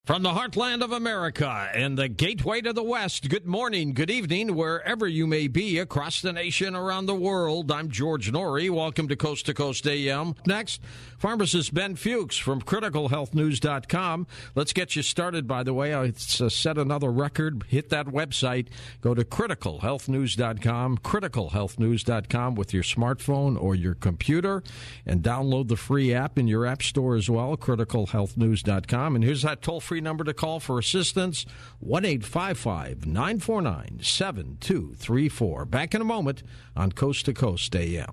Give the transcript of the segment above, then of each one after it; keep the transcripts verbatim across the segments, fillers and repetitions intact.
From the heartland of America and the gateway to the West, good morning, good evening, wherever you may be across the nation, around the world. I'm George Norrie. Welcome to Coast to Coast A M. Next, pharmacist Ben Fuchs from critical health news dot com. Let's get you started, by the way. I uh, set another record. Hit that website. Go to critical health news dot com, critical health news dot com with your smartphone or your computer, and download the free app in your app store as well, critical health news dot com. And here's that toll-free number to call for assistance, one eight five five, nine four nine, seven two three four. Back in a moment on Coast to Coast A M.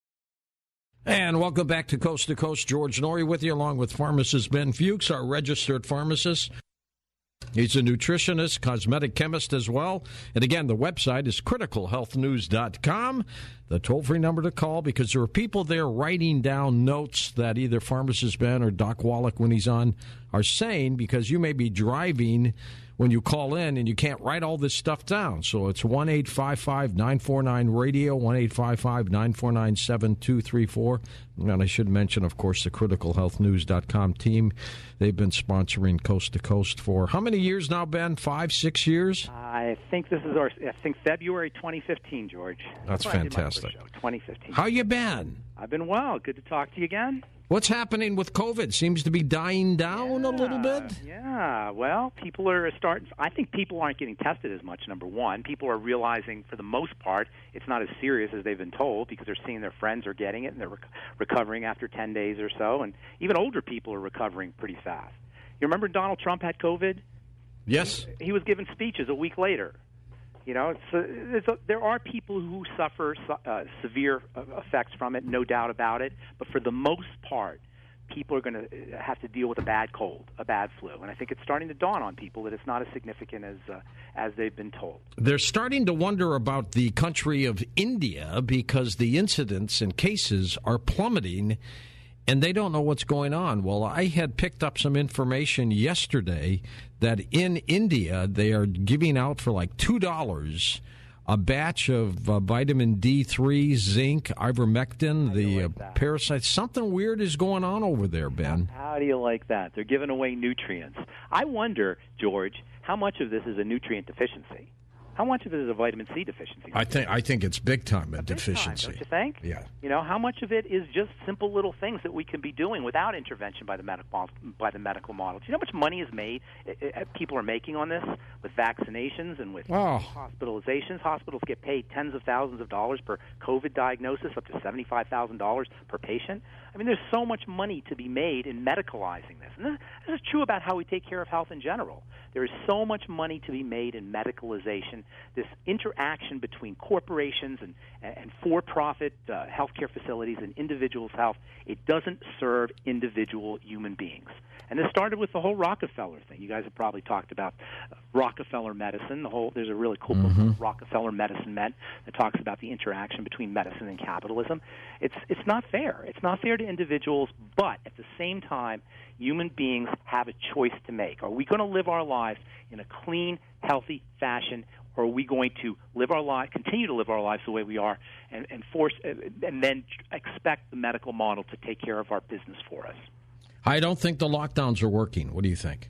And welcome back to Coast to Coast. George Norrie with you, along with pharmacist Ben Fuchs, our registered pharmacist. He's a nutritionist, cosmetic chemist as well. And again, the website is critical health news dot com. The toll-free number to call, because there are people there writing down notes that either Pharmacist Ben or Doc Wallach, when he's on, are saying, because you may be driving when you call in and you can't write all this stuff down. So it's one eight five five, nine four nine, radio, one eight five five, nine four nine, seven two three four. And I should mention, of course, the critical health news dot com team. They've been sponsoring Coast to Coast for how many years now, Ben? Five, six years? I think this is our, I think February twenty fifteen, George. That's, That's fantastic. twenty fifteen. How you been? I've been well. Good to talk to you again. What's happening with COVID? Seems to be dying down yeah, a little bit. Yeah, well, people are starting. I think people aren't getting tested as much, number one. People are realizing, for the most part, it's not as serious as they've been told, because they're seeing their friends are getting it and they're rec- recovering after ten days or so. And even older people are recovering pretty fast. You remember Donald Trump had COVID? Yes. He, he was giving speeches a week later. You know, so there's a, there are people who suffer uh, severe effects from it, no doubt about it. But for the most part, people are going to have to deal with a bad cold, a bad flu. And I think it's starting to dawn on people that it's not as significant as uh, as they've been told. They're starting to wonder about the country of India, because the incidents and cases are plummeting, and they don't know what's going on. Well, I had picked up some information yesterday that in India they are giving out for like two dollars a batch of uh, vitamin D three, zinc, ivermectin, the like uh, parasites. Something weird is going on over there, Ben. How, how do you like that? They're giving away nutrients. I wonder, George, how much of this is a nutrient deficiency? How much of it is a vitamin C deficiency? I think I think it's big time a, a deficiency. Big time, don't you think? Yeah. You know, how much of it is just simple little things that we can be doing without intervention by the medical by the medical model? Do you know how much money is made? People are making on this with vaccinations and with oh. hospitalizations. Hospitals get paid tens of thousands of dollars per COVID diagnosis, up to seventy-five thousand dollars per patient. I mean, there's so much money to be made in medicalizing this. And this, this is true about how we take care of health in general. There is so much money to be made in medicalization, this interaction between corporations and, and for-profit uh, healthcare facilities and individuals' health. It doesn't serve individual human beings. And this started with the whole Rockefeller thing. You guys have probably talked about uh, Rockefeller medicine. The whole there's a really cool mm-hmm. book, Rockefeller Medicine Men, that talks about the interaction between medicine and capitalism. It's it's not fair. It's not fair to individuals, but at the same time, human beings have a choice to make. Are we going to live our lives in a clean, healthy fashion, or are we going to live our life, continue to live our lives the way we are, and, and force, and then expect the medical model to take care of our business for us? I don't think the lockdowns are working. What do you think?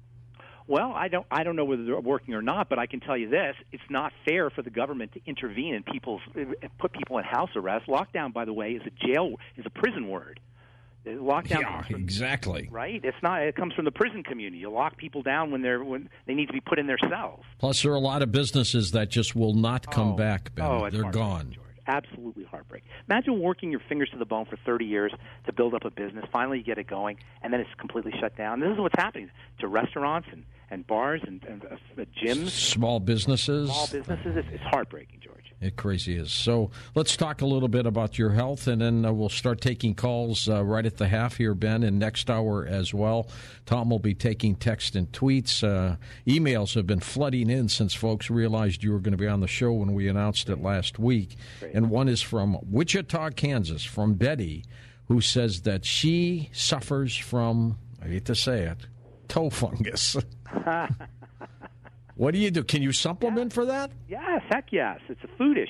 Well, I don't. I don't know whether they're working or not, but I can tell you this: it's not fair for the government to intervene and people's put people in house arrest. Lockdown, by the way, is a jail, is a prison word. Lockdown, yeah, from, exactly. Right. It's not. It comes from the prison community. You lock people down when they're when they need to be put in their cells. Plus, there are a lot of businesses that just will not come oh. back, Ben. Oh, they're gone. George. Absolutely heartbreak. Imagine working your fingers to the bone for thirty years to build up a business. Finally, you get it going, and then it's completely shut down. This is what's happening to restaurants and, and bars and, and uh, gyms. Small businesses. Small businesses. It's, it's heartbreaking, George. It crazy is. So let's talk a little bit about your health, and then uh, we'll start taking calls uh, right at the half here, Ben, and next hour as well. Tom will be taking text and tweets. Uh, emails have been flooding in since folks realized you were going to be on the show when we announced it last week. Great. And one is from Wichita, Kansas, from Betty, who says that she suffers from, I hate to say it, toe fungus. What do you do? Can you supplement yeah. for that? Yes, heck yes. It's a food issue.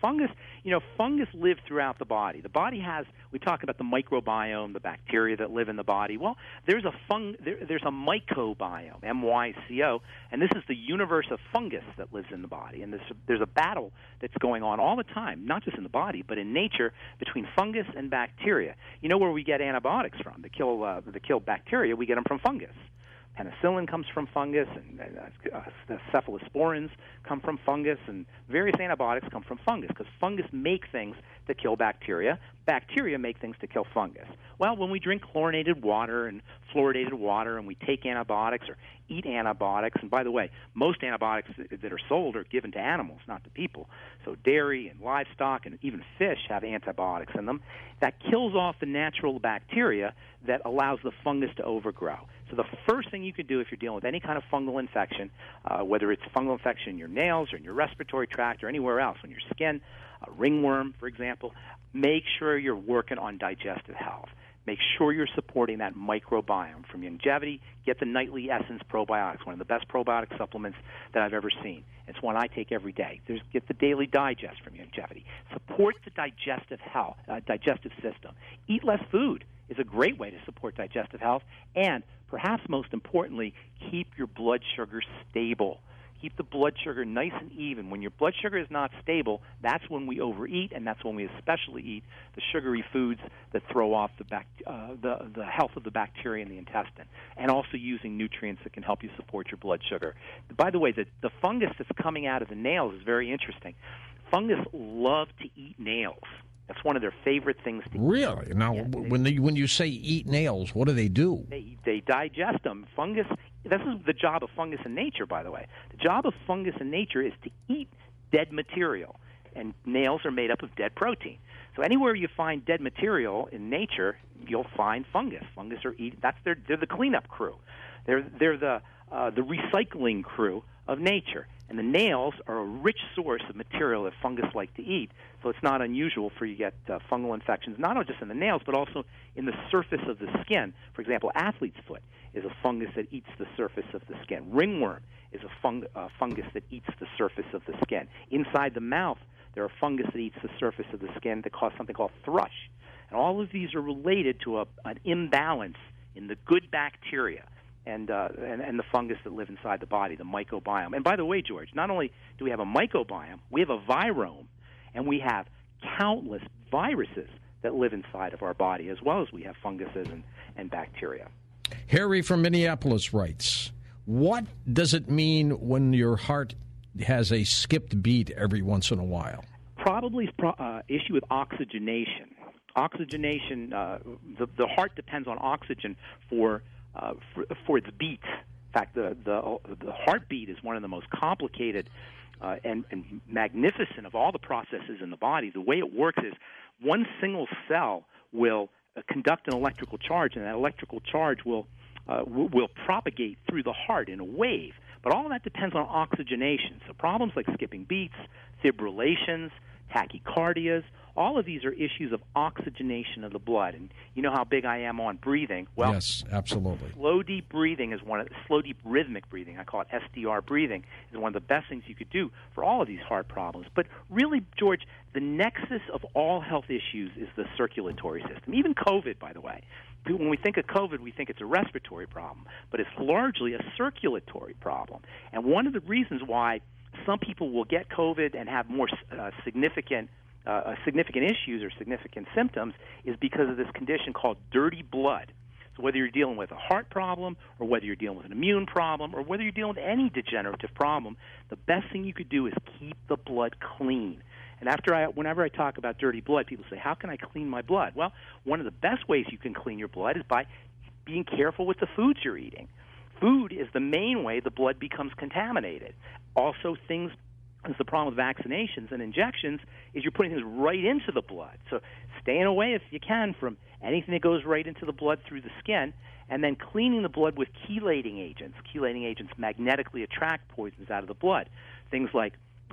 fungus, you know, fungus live throughout the body. The body has, we talk about the microbiome, the bacteria that live in the body. Well, there's a fung, there, there's a mycobiome, M Y C O, and this is the universe of fungus that lives in the body. And there's a, there's a battle that's going on all the time, not just in the body, but in nature, between fungus and bacteria. You know where we get antibiotics from to kill uh, to kill bacteria? We get them from fungus. Penicillin comes from fungus, and uh, the cephalosporins come from fungus, and various antibiotics come from fungus because fungus make things to kill bacteria. Bacteria make things to kill fungus. Well, when we drink chlorinated water and fluoridated water and we take antibiotics or eat antibiotics, and by the way, most antibiotics that are sold are given to animals, not to people. So dairy and livestock and even fish have antibiotics in them. That kills off the natural bacteria that allows the fungus to overgrow. So the first thing you can do if you're dealing with any kind of fungal infection, uh, whether it's fungal infection in your nails or in your respiratory tract or anywhere else, on your skin, a ringworm, for example, make sure you're working on digestive health. Make sure you're supporting that microbiome. From Youngevity, get the Nightly Essence Probiotics, one of the best probiotic supplements that I've ever seen. It's one I take every day. There's, get the Daily Digest from Youngevity. Support the digestive health, uh, digestive system. Eat less food is a great way to support digestive health. And perhaps most importantly, keep your blood sugar stable. Keep the blood sugar nice and even. When your blood sugar is not stable, that's when we overeat, and that's when we especially eat the sugary foods that throw off the, bac- uh, the, the health of the bacteria in the intestine, and also using nutrients that can help you support your blood sugar. By the way, the, the fungus that's coming out of the nails is very interesting. Fungus love to eat nails. That's one of their favorite things to eat. Really? Now, yeah, they, when they, when you say eat nails, what do they do? They, they digest them. Fungus, this is the job of fungus in nature, by the way. The job of fungus in nature is to eat dead material, and nails are made up of dead protein. So anywhere you find dead material in nature, you'll find fungus. Fungus are eat. That's their. They're the cleanup crew. They're they're the uh, the recycling crew of nature. And the nails are a rich source of material that fungus like to eat. So it's not unusual for you to get uh, fungal infections, not only just in the nails, but also in the surface of the skin. For example, athlete's foot is a fungus that eats the surface of the skin. Ringworm is a fung- uh, fungus that eats the surface of the skin. Inside the mouth, there are fungus that eats the surface of the skin that cause something called thrush. And all of these are related to a, an imbalance in the good bacteria and, uh, and and the fungus that live inside the body, the mycobiome. And by the way, George, not only do we have a mycobiome, we have a virome, and we have countless viruses that live inside of our body, as well as we have funguses and, and bacteria. Harry from Minneapolis writes, what does it mean when your heart has a skipped beat every once in a while? Probably uh, issue with oxygenation. Oxygenation, uh, the, the heart depends on oxygen for Uh, for, for its beat. In fact, the, the the heartbeat is one of the most complicated uh, and, and magnificent of all the processes in the body. The way it works is one single cell will uh, conduct an electrical charge, and that electrical charge will uh, w- will propagate through the heart in a wave. But all of that depends on oxygenation. So problems like skipping beats, fibrillations, tachycardias, all of these are issues of oxygenation of the blood. And you know how big I am on breathing. Well, yes, absolutely. Slow, deep breathing is one of slow, deep rhythmic breathing. I call it S D R breathing. Is one of the best things you could do for all of these heart problems. But really, George, the nexus of all health issues is the circulatory system. Even COVID, by the way. When we think of COVID, we think it's a respiratory problem, but it's largely a circulatory problem. And one of the reasons why some people will get COVID and have more uh, significant uh, significant issues or significant symptoms is because of this condition called dirty blood. So whether you're dealing with a heart problem or whether you're dealing with an immune problem or whether you're dealing with any degenerative problem, the best thing you could do is keep the blood clean. And after I, whenever I talk about dirty blood, people say, how can I clean my blood? Well, one of the best ways you can clean your blood is by being careful with the foods you're eating. Food is the main way the blood becomes contaminated. Also, things, as the problem with vaccinations and injections, is you're putting things right into the blood. So staying away, if you can, from anything that goes right into the blood through the skin, and then cleaning the blood with chelating agents. Chelating agents magnetically attract poisons out of the blood. Things like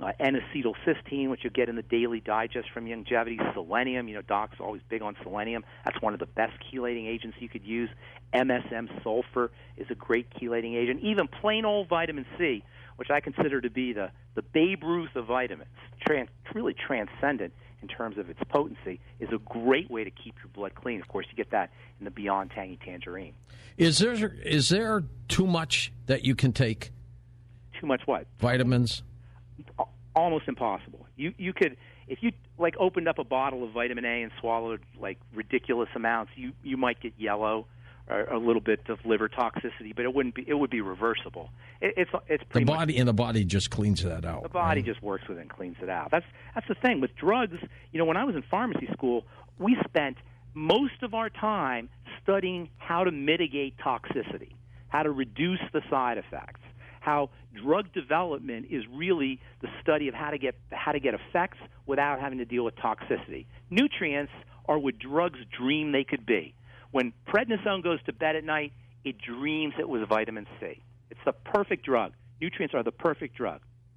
uh, N-acetylcysteine, which you get in the Daily Digest from Youngevity, selenium. You know, Doc's always big on selenium. That's one of the best chelating agents you could use. M S M sulfur is a great chelating agent. Even plain old vitamin C, which I consider to be the, the Babe Ruth of vitamins, trans, really transcendent in terms of its potency, is a great way to keep your blood clean. Of course, you get that in the Beyond Tangy Tangerine. Is there is there too much that you can take? Too much what? Vitamins? Almost impossible. You you could, if you like opened up a bottle of vitamin A and swallowed like ridiculous amounts, you, you might get yellow or a little bit of liver toxicity, but it wouldn't be. It would be reversible. It, it's it's pretty the body much, and the body just cleans that out. The body right? just works with it and cleans it out. That's that's the thing with drugs. You know, when I was in pharmacy school, we spent most of our time studying how to mitigate toxicity, how to reduce the side effects, how drug development is really the study of how to get how to get effects without having to deal with toxicity. Nutrients are what drugs dream they could be. When prednisone goes to bed at night, it dreams it was vitamin C. It's the perfect drug. Nutrients are the perfect drug.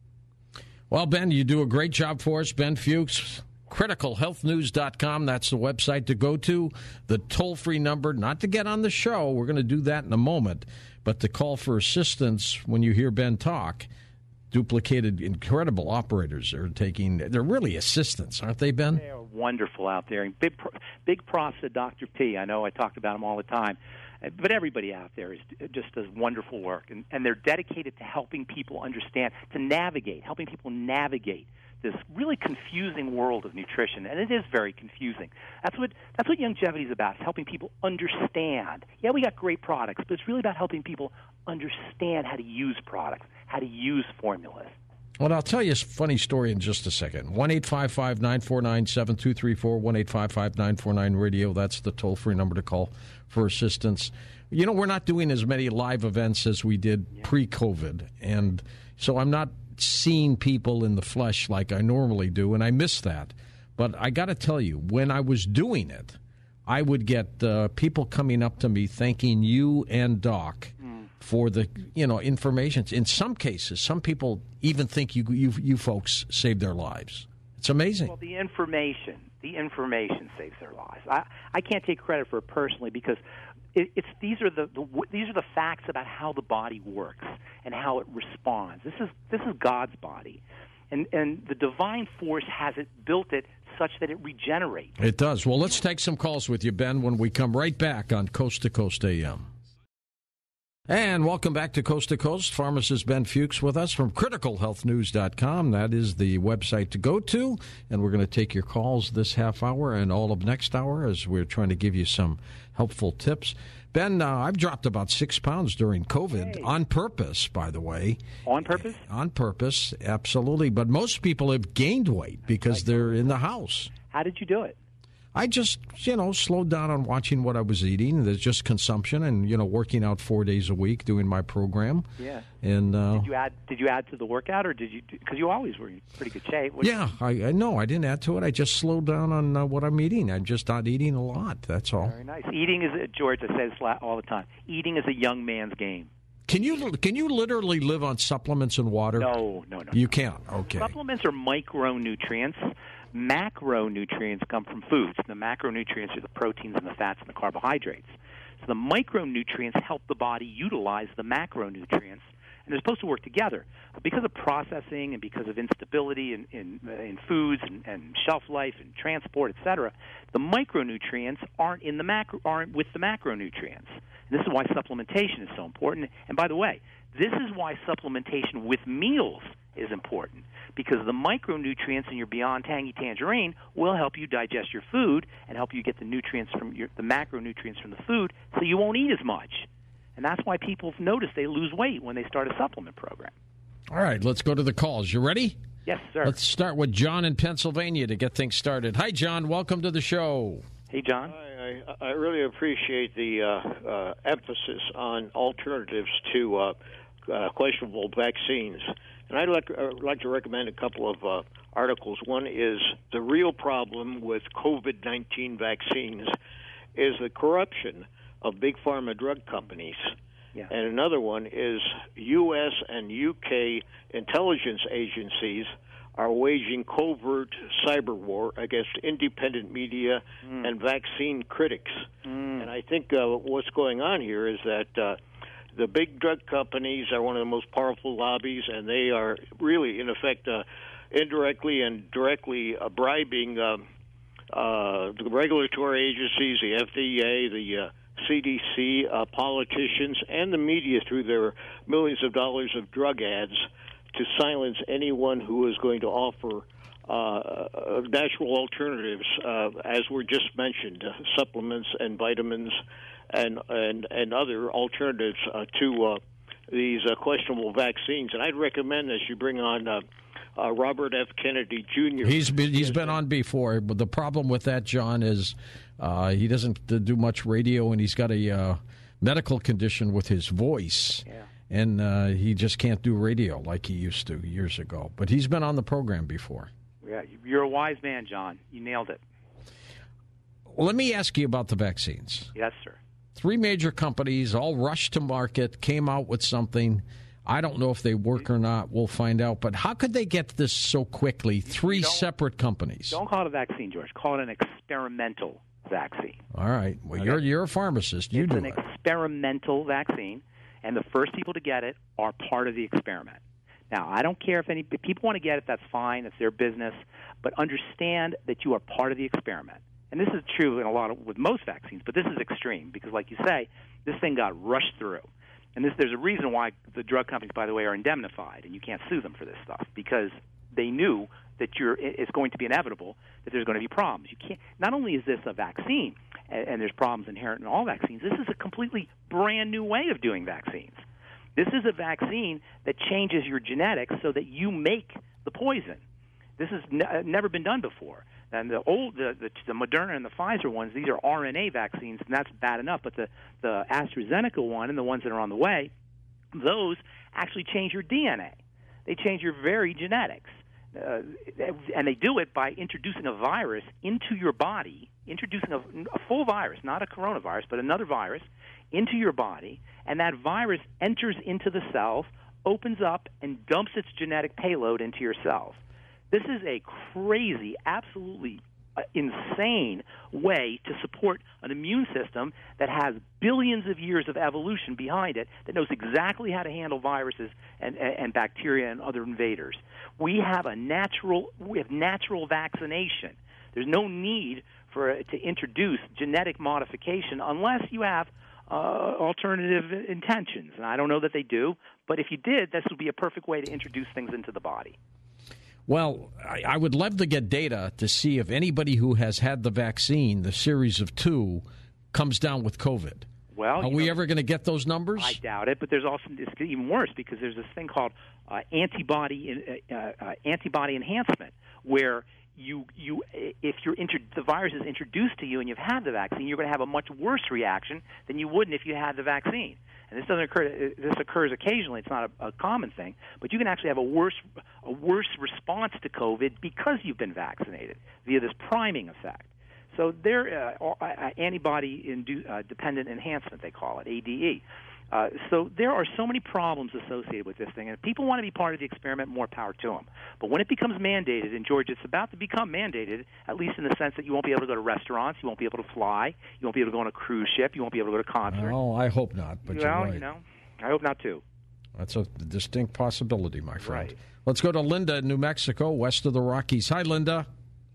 Well, Ben, you do a great job for us. Ben Fuchs, critical health news dot com. That's the website to go to. The toll-free number, not to get on the show. We're going to do that in a moment. But to call for assistance when you hear Ben talk. Duplicated, incredible operators are taking. They're really assistants, aren't they, Ben? They are wonderful out there. And big, big props to Doctor P. I know I talked about him all the time. But everybody out there is just does wonderful work. And, and they're dedicated to helping people understand, to navigate, helping people navigate this really confusing world of nutrition, and it is very confusing. That's what that's what Youngevity is about, is helping people understand. Yeah, we got great products, but it's really about helping people understand how to use products, how to use formulas. Well, I'll tell you a funny story in just a second. one eight five five, nine four nine, seven two three four, one eight five five, nine four nine, radio. That's the toll-free number to call for assistance. You know, we're not doing as many live events as we did yeah. pre-COVID, and so I'm not seeing people in the flesh like I normally do, and I miss that. But I got to tell you, when I was doing it, I would get uh, people coming up to me thanking you and Doc mm. for the you know information. In some cases, some people even think you you, you folks saved their lives. It's amazing. Well, the information, the information saves their lives. I, I can't take credit for it personally because it, it's these are the, the these are the facts about how the body works and how it responds. This is this is God's body, and and the divine force has it built it such that it regenerates. It does. Well, let's take some calls with you, Ben, when we come right back on Coast to Coast A M. And welcome back to Coast to Coast. Pharmacist Ben Fuchs with us from critical health news dot com. That is the website to go to. And we're going to take your calls this half hour and all of next hour as we're trying to give you some helpful tips. Ben, uh, I've dropped about six pounds during COVID, hey. on purpose, by the way. On purpose? On purpose, absolutely. But most people have gained weight because they're in the house. How did you do it? I just, you know, slowed down on watching what I was eating. There's just consumption and, you know, working out four days a week, doing my program. Yeah. And uh, did you add? Did you add to the workout, or did you? Because you always were in pretty good shape. What yeah, I, I no, I didn't add to it. I just slowed down on uh, what I'm eating. I'm just not eating a lot. That's all. Very nice. Eating is, George, I say this all the time. Eating is a young man's game. Can you can you literally live on supplements and water? No, no, no. You no. can't. Okay. Supplements are micronutrients. Macronutrients come from foods. The macronutrients are the proteins and the fats and the carbohydrates. So the micronutrients help the body utilize the macronutrients, and they're supposed to work together. But because of processing and because of instability in, in, in foods and, and shelf life and transport, et cetera, the micronutrients aren't in the macro, aren't with the macronutrients. And this is why supplementation is so important. And by the way, this is why supplementation with meals is important, because the micronutrients in your Beyond Tangy Tangerine will help you digest your food and help you get the nutrients from your, the macronutrients from the food, so you won't eat as much. And that's why people notice they lose weight when they start a supplement program. All right, let's go to the calls. You ready? Yes, sir. Let's start with John in Pennsylvania to get things started. Hi, John. Welcome to the show. Hey, John. Hi, I, I really appreciate the uh, uh, emphasis on alternatives to uh, uh, questionable vaccines. And I'd like, uh, like to recommend a couple of uh, articles. One is the real problem with COVID nineteen vaccines is the corruption of big pharma drug companies. Yeah. And another one is U S and U K intelligence agencies are waging covert cyber war against independent media mm. and vaccine critics. Mm. And I think uh, what's going on here is that uh, the big drug companies are one of the most powerful lobbies, and they are really, in effect, uh, indirectly and directly uh, bribing uh, uh, the regulatory agencies, the F D A, the uh, C D C, uh, politicians, and the media through their millions of dollars of drug ads to silence anyone who is going to offer uh, natural alternatives, uh, as were just mentioned, uh, supplements and vitamins and and, and other alternatives uh, to uh, these uh, questionable vaccines. And I'd recommend that you bring on uh, uh, Robert F. Kennedy Junior He's been, he's been on before, but the problem with that, John, is uh, he doesn't do much radio, and he's got a uh, medical condition with his voice. Yeah. And uh, he just can't do radio like he used to years ago. But he's been on the program before. Yeah, you're a wise man, John. You nailed it. Well, let me ask you about the vaccines. Yes, sir. Three major companies all rushed to market, came out with something. I don't know if they work or not. We'll find out. But how could they get this so quickly? Three separate companies. Don't call it a vaccine, George. Call it an experimental vaccine. All right. Well, okay. you're you're a pharmacist. You it's do an it. experimental vaccine. And the first people to get it are part of the experiment. Now, I don't care if any if people want to get it, that's fine. It's their business. But understand that you are part of the experiment. And this is true in a lot of with most vaccines, but this is extreme because, like you say, this thing got rushed through. And this, there's a reason why the drug companies, by the way, are indemnified, and you can't sue them for this stuff because they knew that you're, it's going to be inevitable that there's going to be problems. You can't. Not only is this a vaccine, and, and there's problems inherent in all vaccines, this is a completely brand new way of doing vaccines. This is a vaccine that changes your genetics so that you make the poison. This has ne- never been done before. And the old, the, the the Moderna and the Pfizer ones, these are R N A vaccines, and that's bad enough. But the the AstraZeneca one and the ones that are on the way, those actually change your D N A. They change your very genetics. Uh, and they do it by introducing a virus into your body, introducing a, a full virus, not a coronavirus, but another virus, into your body, and that virus enters into the cells, opens up, and dumps its genetic payload into your cells. This is a crazy, absolutely uh, insane way to support an immune system that has billions of years of evolution behind it, that knows exactly how to handle viruses and, and, and bacteria and other invaders. We have a natural, we have natural vaccination. There's no need for uh, to introduce genetic modification unless you have uh, alternative intentions. And I don't know that they do, but if you did, this would be a perfect way to introduce things into the body. Well, I, I would love to get data to see if anybody who has had the vaccine, the series of two, comes down with COVID. Well, are we know, ever going to get those numbers? I doubt it, but there's also it's even worse because there's this thing called uh, antibody uh, uh, antibody enhancement, where you you if you're intro- the virus is introduced to you and you've had the vaccine, you're going to have a much worse reaction than you wouldn't if you had the vaccine. And this doesn't occur. This occurs occasionally. It's not a, a common thing, but you can actually have a worse a worse response to COVID because you've been vaccinated via this priming effect. So they're uh, antibody-dependent uh, enhancement, they call it, A D E. Uh, so there are so many problems associated with this thing, and if people want to be part of the experiment, more power to them. But when it becomes mandated, and George, it's about to become mandated, at least in the sense that you won't be able to go to restaurants, you won't be able to fly, you won't be able to go on a cruise ship, you won't be able to go to concerts. Oh, I hope not, but well, you're right. you know, I hope not too. That's a distinct possibility, my friend. Right. Let's go to Linda in New Mexico, west of the Rockies. Hi, Linda.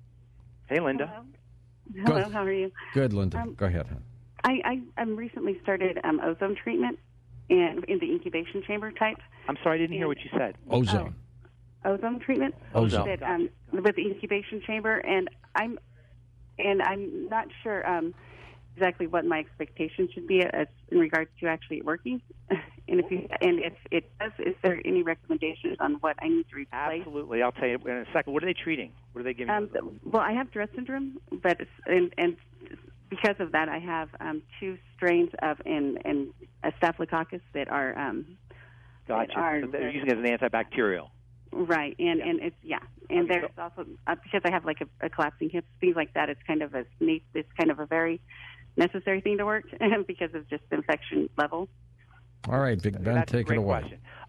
Hey, Linda. Hello. Hello, how are you? Good, Linda. Um, Go ahead. I, I, I recently started um, ozone treatment in, in the incubation chamber type. I'm sorry, I didn't and, hear what you said. Ozone. Oh, ozone treatment. Ozone. That, um, with the incubation chamber, and I'm and I'm not sure um, exactly what my expectation should be as in regards to actually working. And if you, and if it does, is there any recommendations on what I need to replace? Absolutely, I'll tell you in a second. What are they treating? What are they giving? Um, you? Well, I have Tourette syndrome, but it's, and, and because of that, I have um, two strains of in, in a staphylococcus that are. Um, gotcha. That are, so they're using it as an antibacterial. Right, and yeah. and it's yeah, and okay, there's so, also uh, because I have like a, a collapsing hip, things like that. It's kind of a it's kind of a very necessary thing to work because of just the infection level. All right, Big Ben, That's take a great it away. Question.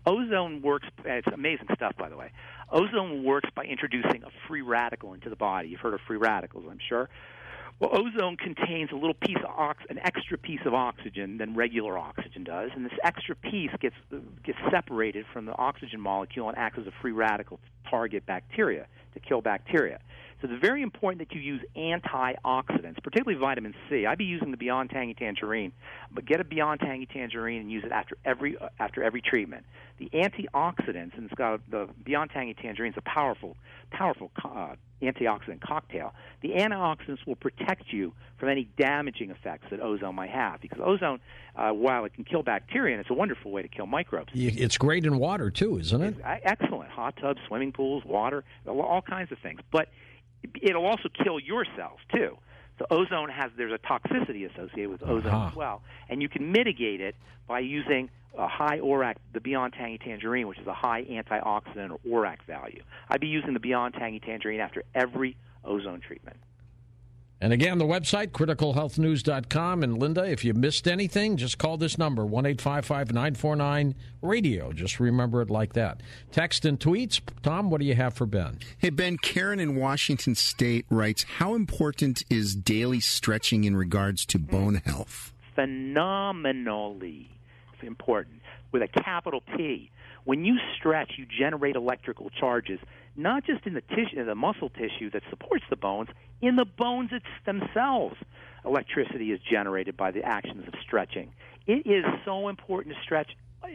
Ozone works, it's amazing stuff, by the way. Ozone works by introducing a free radical into the body. You've heard of free radicals, I'm sure. Well, ozone contains a little piece of ox- an extra piece of oxygen than regular oxygen does, and this extra piece gets gets separated from the oxygen molecule and acts as a free radical to target bacteria, to kill bacteria. So it's very important that you use antioxidants, particularly vitamin C. I'd be using the Beyond Tangy Tangerine, but get a Beyond Tangy Tangerine and use it after every uh, after every treatment. The antioxidants, and it's got a, the Beyond Tangy Tangerine is a powerful, powerful uh, antioxidant cocktail. The antioxidants will protect you from any damaging effects that ozone might have, because ozone, uh, while it can kill bacteria, and it's a wonderful way to kill microbes. It's great in water, too, isn't it? It's excellent. Hot tubs, swimming pools, water, all kinds of things. But it'll also kill your cells, too. So ozone has, there's a toxicity associated with ozone uh-huh. as well. And you can mitigate it by using a high O R A C, the Beyond Tangy Tangerine, which is a high antioxidant or O R A C value. I'd be using the Beyond Tangy Tangerine after every ozone treatment. And again, the website, critical health news dot com. And Linda, if you missed anything, just call this number, one eight five five, nine four nine, radio. Just remember it like that. Text and tweets. Tom, what do you have for Ben? Hey, Ben, Karen in Washington State writes, how important is daily stretching in regards to bone health? Phenomenally important, with a capital P. When you stretch, you generate electrical charges, not just in the tissue, in the muscle tissue that supports the bones, in the bones it's themselves. Electricity is generated by the actions of stretching. It is so important to stretch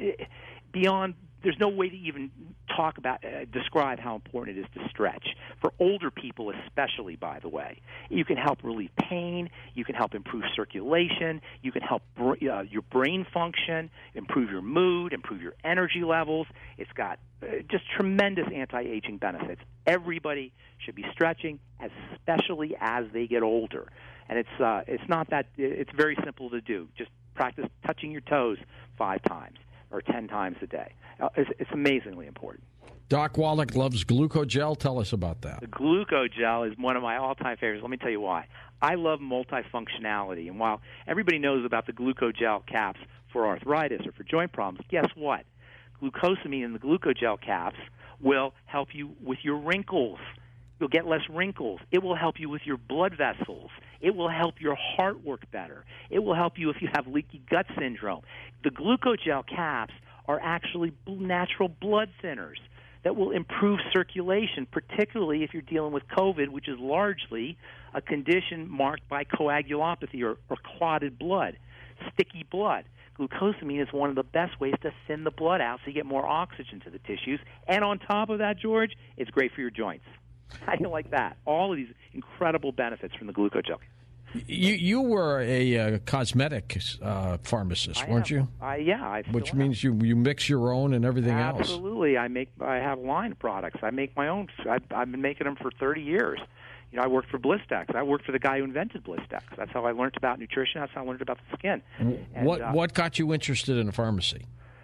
beyond. There's no way to even talk about, uh, describe how important it is to stretch. For older people especially, by the way. You can help relieve pain. You can help improve circulation. You can help br- uh, your brain function, improve your mood, improve your energy levels. It's got uh, just tremendous anti-aging benefits. Everybody should be stretching, especially as they get older. And it's uh, it's not that, it's very simple to do. Just practice touching your toes five times or ten times a day. It's, it's amazingly important. Doc Wallach loves Glucogel. Tell us about that. The Glucogel is one of my all-time favorites. Let me tell you why. I love multifunctionality. And while everybody knows about the Glucogel caps for arthritis or for joint problems, guess what? Glucosamine in the Glucogel caps will help you with your wrinkles. You'll get less wrinkles. It will help you with your blood vessels. It will help your heart work better. It will help you if you have leaky gut syndrome. The Glucogel caps are actually natural blood thinners that will improve circulation, particularly if you're dealing with COVID, which is largely a condition marked by coagulopathy or, or clotted blood, sticky blood. Glucosamine is one of the best ways to thin the blood out so you get more oxygen to the tissues. And on top of that, George, it's great for your joints. How do you like that? All of these incredible benefits from the Glucogel. You you were a uh, cosmetic uh, pharmacist, I weren't am. you? Uh, yeah, I still Which am. means you you mix your own and everything Absolutely. else. Absolutely, I make I have line products. I make my own. I've, I've been making them for thirty years. You know, I worked for Blistex. I worked for the guy who invented Blistex. That's how I learned about nutrition. That's how I learned about the skin. And, what uh, what got you interested in pharmacy?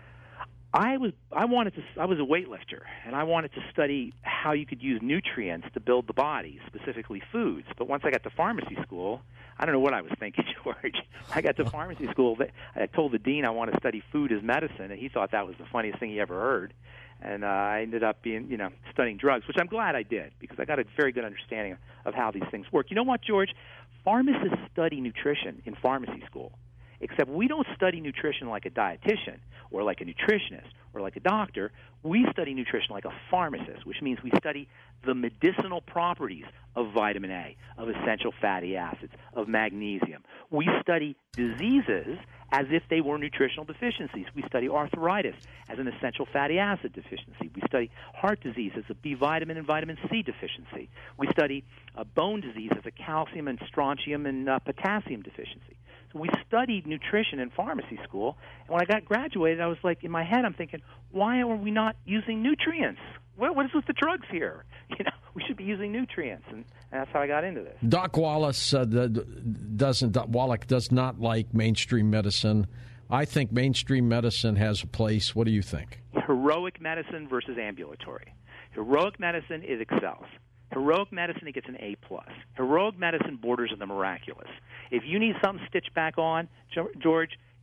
I was I wanted to I was a weightlifter, and I wanted to study how you could use nutrients to build the body, specifically foods. But once I got to pharmacy school, I don't know what I was thinking, George. I got to pharmacy school. I told the dean I want to study food as medicine, and he thought that was the funniest thing he ever heard. And uh, I ended up being, you know, studying drugs, which I'm glad I did, because I got a very good understanding of how these things work. You know what, George? Pharmacists study nutrition in pharmacy school, except we don't study nutrition like a dietitian or like a nutritionist or like a doctor. We study nutrition like a pharmacist, which means we study the medicinal properties of vitamin A, of essential fatty acids, of magnesium. We study diseases as if they were nutritional deficiencies. We study arthritis as an essential fatty acid deficiency. We study heart disease as a B vitamin and vitamin C deficiency. We study uh, bone disease as a calcium and strontium and uh, potassium deficiency. So we studied nutrition in pharmacy school, and when I got graduated, I was like, in my head, I'm thinking, why are we not using nutrients? What, what is with the drugs here? You know, we should be using nutrients, and, and that's how I got into this. Doc Wallace uh, the, doesn't. Doc Wallach does not like mainstream medicine. I think mainstream medicine has a place. What do you think? Heroic medicine versus ambulatory. Heroic medicine, it excels. Heroic medicine, it gets an A plus. Heroic medicine borders on the miraculous. If you need something stitched back on, George,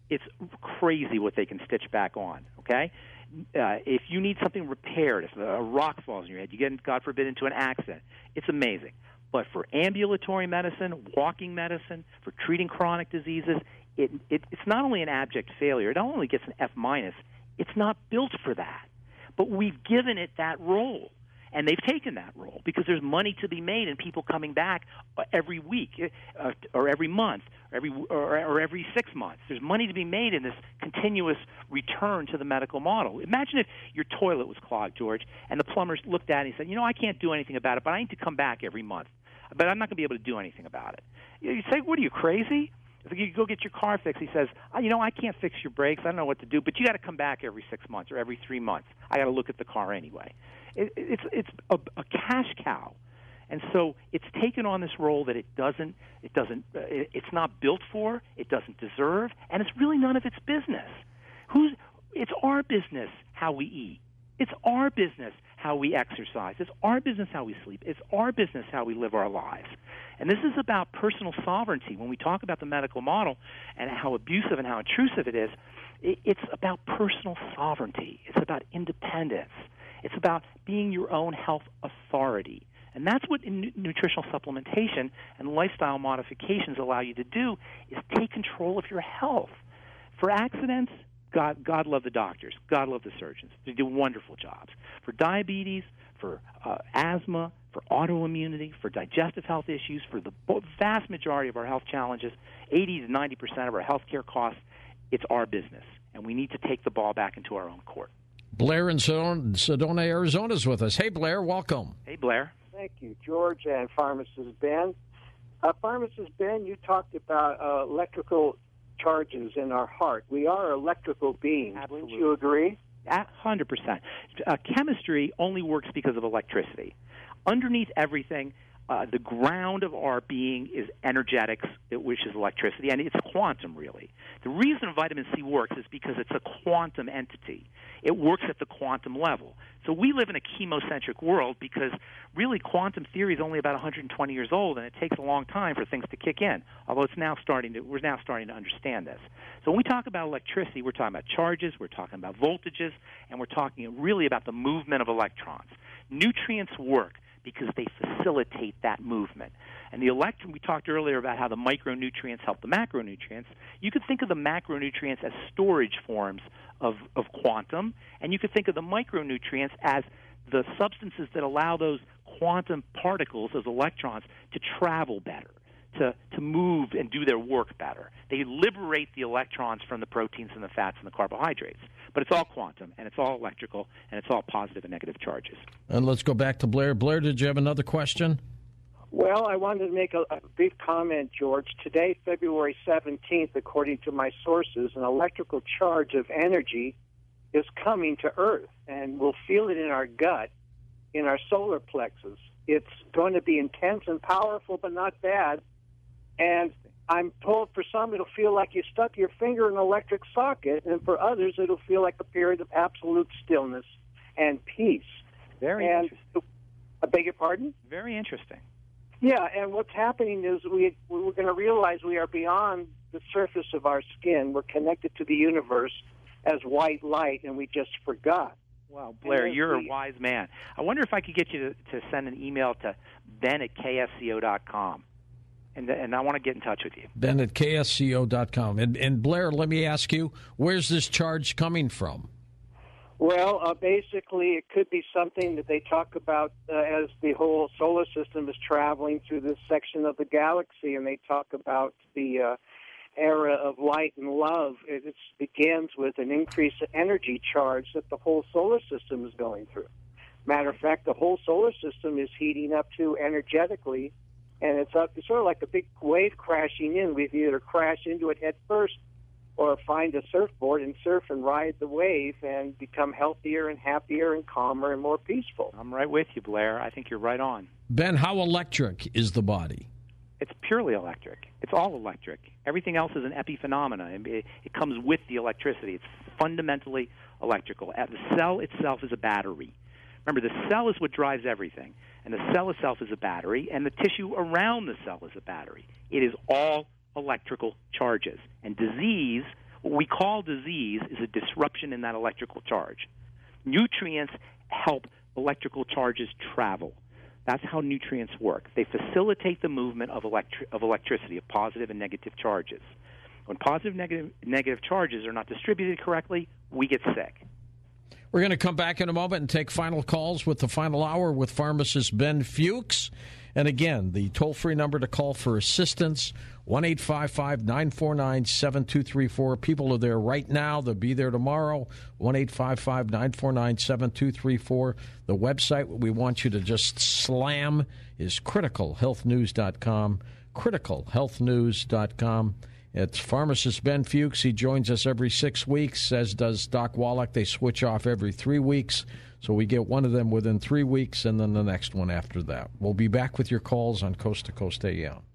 it's crazy what they can stitch back on, okay? Uh, if you need something repaired, if a rock falls in your head, you get, God forbid, into an accident, it's amazing. But for ambulatory medicine, walking medicine, for treating chronic diseases, it, it, it's not only an abject failure. It not only gets an F minus. It's not built for that. But we've given it that role. And they've taken that role because there's money to be made in people coming back every week uh, or every month or every, or, or every six months. There's money to be made in this continuous return to the medical model. Imagine if your toilet was clogged, George, and the plumbers looked at it and said, you know, I can't do anything about it, but I need to come back every month. But I'm not going to be able to do anything about it. You say, what are you, crazy? If you go get your car fixed, he says, oh, you know, I can't fix your brakes. I don't know what to do, but you got to come back every six months or every three months. I got to look at the car anyway. It, it's it's a, a cash cow, and so it's taken on this role that it doesn't it doesn't uh, it, it's not built for, it doesn't deserve, and it's really none of its business. Who's it's our business how we eat. It's our business how we exercise. It's our business how we sleep. It's our business how we live our lives. And this is about personal sovereignty. When we talk about the medical model and how abusive and how intrusive it is, it, it's about personal sovereignty. It's about independence. It's about being your own health authority. And that's what n- nutritional supplementation and lifestyle modifications allow you to do, is take control of your health. For accidents, God, God love the doctors. God love the surgeons. They do wonderful jobs. For diabetes, for uh, asthma, for autoimmunity, for digestive health issues, for the vast majority of our health challenges, eighty to ninety percent of our health care costs, it's our business. And we need to take the ball back into our own court. Blair in Sedona, Arizona is with us. Hey, Blair, welcome. Hey, Blair. Thank you, George and Pharmacist Ben. Uh, Pharmacist Ben, you talked about uh, electrical charges in our heart. We are electrical beings. Absolutely. Wouldn't you agree? one hundred percent. Uh, chemistry only works because of electricity. Underneath everything, uh, the ground of our being is energetics, which is electricity, and it's quantum, really. The reason vitamin C works is because it's a quantum entity. It works at the quantum level. So we live in a chemocentric world because really quantum theory is only about one hundred twenty years old, and it takes a long time for things to kick in. Although it's now starting to, we're now starting to understand this. So when we talk about electricity, we're talking about charges, we're talking about voltages, and we're talking really about the movement of electrons. Nutrients work because they facilitate that movement. And the electron, we talked earlier about how the micronutrients help the macronutrients. You could think of the macronutrients as storage forms of, of quantum, and you could think of the micronutrients as the substances that allow those quantum particles, those electrons, to travel better, to, to move and do their work better. They liberate the electrons from the proteins and the fats and the carbohydrates. But it's all quantum, and it's all electrical, and it's all positive and negative charges. And let's go back to Blair. Blair, did you have another question? Well, I wanted to make a, a brief comment, George. Today, February seventeenth, according to my sources, an electrical charge of energy is coming to Earth, and we'll feel it in our gut, in our solar plexus. It's going to be intense and powerful, but not bad. And I'm told for some it'll feel like you stuck your finger in an electric socket, and for others it'll feel like a period of absolute stillness and peace. Very and, interesting. I beg your pardon? Very interesting. Yeah, and what's happening is we, we're going to realize we are beyond the surface of our skin. We're connected to the universe as white light, and we just forgot. Wow, Blair, you're we, a wise man. I wonder if I could get you to, to send an email to ben at k s c o dot com. And, and I want to get in touch with you. Ben at k s c o dot com. And, and Blair, let me ask you, where's this charge coming from? Well, uh, basically, it could be something that they talk about uh, as the whole solar system is traveling through this section of the galaxy, and they talk about the uh, era of light and love. It, it begins with an increase in energy charge that the whole solar system is going through. Matter of fact, the whole solar system is heating up too energetically, and it's up. It's sort of like a big wave crashing in. We either crash into it head first, or find a surfboard and surf and ride the wave and become healthier and happier and calmer and more peaceful. I'm right with you, Blair. I think you're right on. Ben, how electric is the body? It's purely electric. It's all electric. Everything else is an epiphenomena. It, it comes with the electricity. It's fundamentally electrical. The cell itself is a battery. Remember, the cell is what drives everything, and the cell itself is a battery, and the tissue around the cell is a battery. It is all electrical charges. And disease, What we call disease is a disruption in that electrical charge. Nutrients help electrical charges travel. That's how nutrients work. They facilitate the movement of, electri- of electricity, of positive and negative charges. When positive and negative, negative charges are not distributed correctly, we get sick. We're going to come back in a moment and take final calls with the final hour with pharmacist Ben Fuchs. And again, the toll-free number to call for assistance, one eight five five, nine four nine, seven two three four. People are there right now. They'll be there tomorrow, one eight five five, nine four nine, seven two three four. The website we want you to just slam is critical health news dot com, critical health news dot com. It's pharmacist Ben Fuchs. He joins us every six weeks, as does Doc Wallach. They switch off every three weeks, so we get one of them within three weeks and then the next one after that. We'll be back with your calls on Coast to Coast A M.